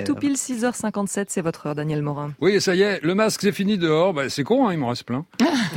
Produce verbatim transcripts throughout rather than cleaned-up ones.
tout pile six heures cinquante-sept, c'est votre heure, Daniel Morin. Oui, ça y est, le masque c'est fini dehors. Bah, c'est con, hein, il m'en reste plein.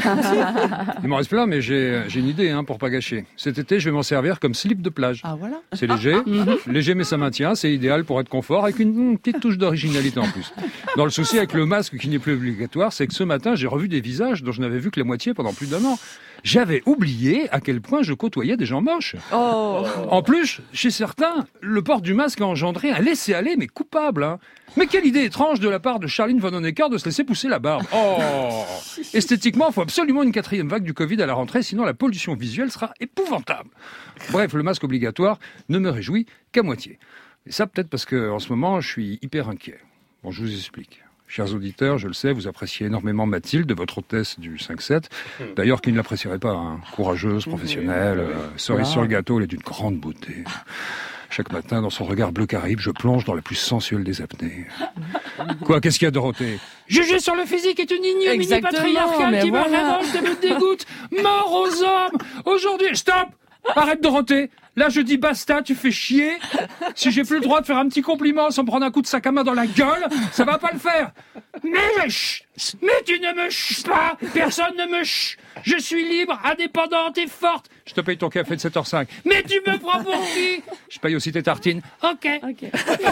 il m'en reste plein, mais j'ai, j'ai une idée hein, pour pas gâcher. Cet été, je vais m'en servir comme slip de plage. Ah voilà. C'est léger, léger mais ça maintient, c'est idéal pour être confort, avec une, une petite touche d'originalité en plus. Dans le souci avec le masque qui n'est plus obligatoire, c'est que ce matin, j'ai revu des visages dont je n'avais vu que la moitié pendant plus d'un an. J'avais oublié à quel point je côtoyais des gens moches. Oh. En plus, chez certains, le port du masque a engendré un laisser-aller, mais coupable. Hein. Mais quelle idée étrange de la part de Charline Von Honecker de se laisser pousser la barbe. Oh. Esthétiquement, il faut absolument une quatrième vague du Covid à la rentrée, sinon la pollution visuelle sera épouvantable. Bref, le masque obligatoire ne me réjouit qu'à moitié. Et ça, peut-être parce que en ce moment, je suis hyper inquiet. Bon, je vous explique. Chers auditeurs, je le sais, vous appréciez énormément Mathilde, votre hôtesse du cinq sept. D'ailleurs, qui ne l'apprécierait pas, hein. Courageuse, professionnelle, euh, cerise sur le gâteau, elle est d'une grande beauté. Chaque matin, dans son regard bleu caribe, je plonge dans la plus sensuelle des apnées. Quoi, qu'est-ce qu'il y a, Dorothée ? Juger sur le physique est une ignominie patriarcale qui me révolte et me dégoûte. Mort aux hommes ! Aujourd'hui, stop ! Arrête, Dorothée. Là, je dis basta, tu fais chier. Si j'ai plus le droit de faire un petit compliment sans me prendre un coup de sac à main dans la gueule, ça va pas le faire. Mais, chut, mais tu ne me chut pas. Personne ne me chut. Je suis libre, indépendante et forte. Je te paye ton café de sept heures cinq. Mais tu me prends pour qui ? Je paye aussi tes tartines. Ok. okay.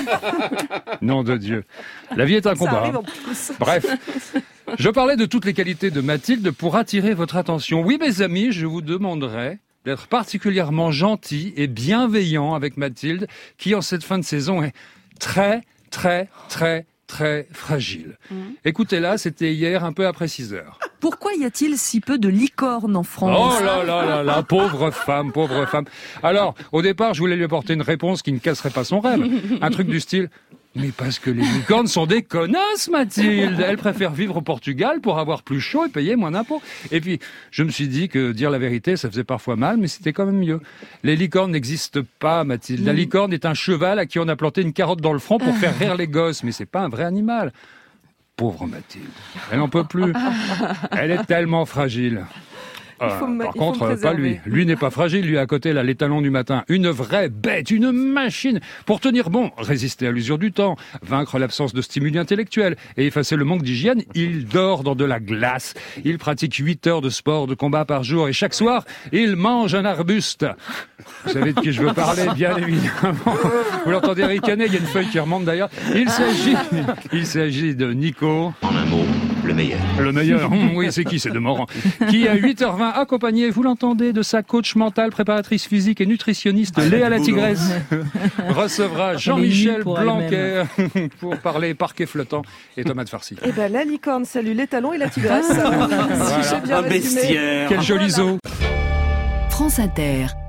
Nom de Dieu. La vie est un combat. Bref. Je parlais de toutes les qualités de Mathilde pour attirer votre attention. Oui, mes amis, je vous demanderai d'être particulièrement gentil et bienveillant avec Mathilde, qui en cette fin de saison est très, très, très, très fragile. Mmh. Écoutez-la, c'était hier un peu après six heures. Pourquoi y a-t-il si peu de licornes en France ? Oh là là là là, pauvre femme, pauvre femme. Alors, au départ, je voulais lui apporter une réponse qui ne casserait pas son rêve. Un truc du style... Mais parce que les licornes sont des connasses, Mathilde. Elles préfèrent vivre au Portugal pour avoir plus chaud et payer moins d'impôts. Et puis, je me suis dit que dire la vérité, ça faisait parfois mal, mais c'était quand même mieux. Les licornes n'existent pas, Mathilde. La licorne est un cheval à qui on a planté une carotte dans le front pour faire rire les gosses, mais c'est pas un vrai animal. Pauvre Mathilde. Elle n'en peut plus. Elle est tellement fragile. Euh, me, par contre, pas lui. Lui n'est pas fragile, lui à côté, là, l'étalon du matin. Une vraie bête, une machine. Pour tenir bon, résister à l'usure du temps, vaincre l'absence de stimuli intellectuels et effacer le manque d'hygiène, il dort dans de la glace. Il pratique huit heures de sport de combat par jour et chaque soir, il mange un arbuste. Vous savez de qui je veux parler, bien évidemment. Vous l'entendez ricaner, il y a une feuille qui remonte d'ailleurs. Il s'agit, il s'agit de Nico. En un mot, le meilleur. Le meilleur, hum, oui, c'est qui, c'est de Morand. Qui à huit heures vingt accompagné, vous l'entendez, de sa coach mentale, préparatrice physique et nutritionniste ah, Léa la Tigresse, recevra Jean-Michel Blanquer pour parler parquet flottant et tomates farcies. Eh ben la licorne salue l'étalon et la tigresse. Voilà. Si j'ai bien un bestiaire. Quel joli zoo. France Inter.